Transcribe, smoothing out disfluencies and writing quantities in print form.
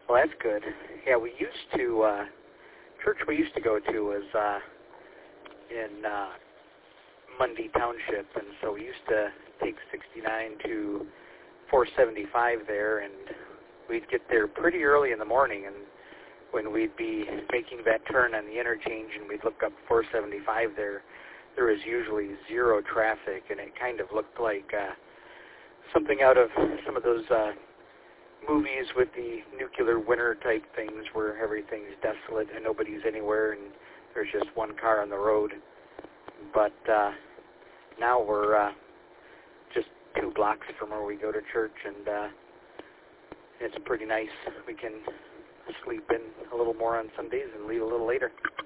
Well, that's good. Yeah, we used to, church we used to go to was in Mundy Township, and so we used to take 69 to 475 there, and we'd get there pretty early in the morning, and when we'd be making that turn on the interchange and we'd look up 475 there was usually zero traffic, and it kind of looked like something out of some of those movies with the nuclear winter type things where everything's desolate and nobody's anywhere and there's just one car on the road. But now we're just 2 blocks from where we go to church, and it's pretty nice. We can sleep in a little more on Sundays and leave a little later.